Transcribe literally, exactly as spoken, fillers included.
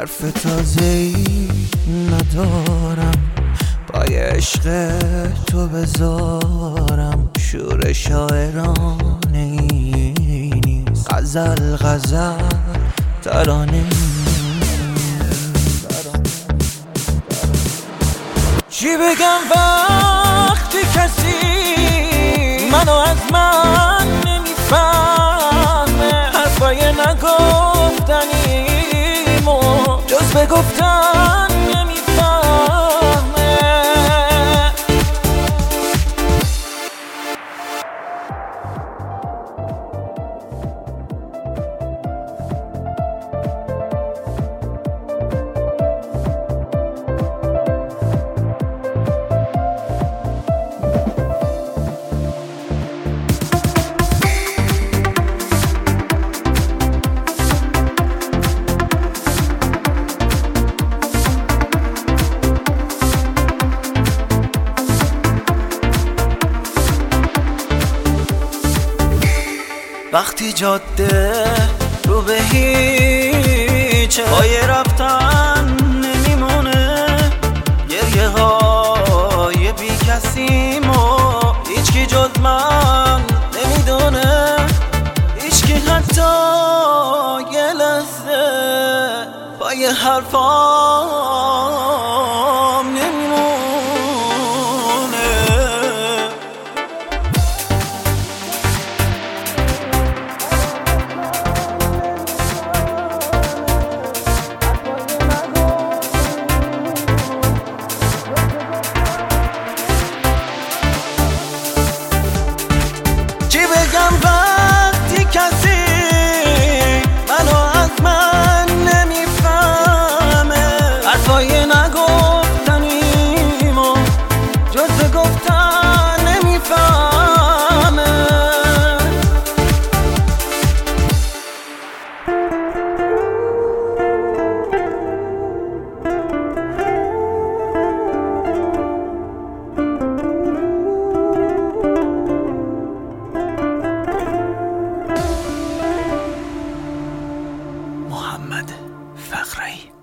حرف تازه‌ای ندارم پای عشق تو بذارم. شور شاعرانه ای نیست، غزل غزل ترانه ای. چی بگم وقتی کسی منو از من نمیفهمه؟ حرفای نگفتنیمو جز به گفتن نمیفهمه. وقتی جاده رو به هیچه، پای رفتن نمیمونه، گریه های بی کسیمو هیچکی جز من نمیدونه. هیچکی حتی یه لحظه پای حرفام نمیمونه. بگم وقتی کسی منو از من نمیفهمه؟ حرفای نگفتنیمو جز به گفتن نمیفهمه. محمد فقره‌ای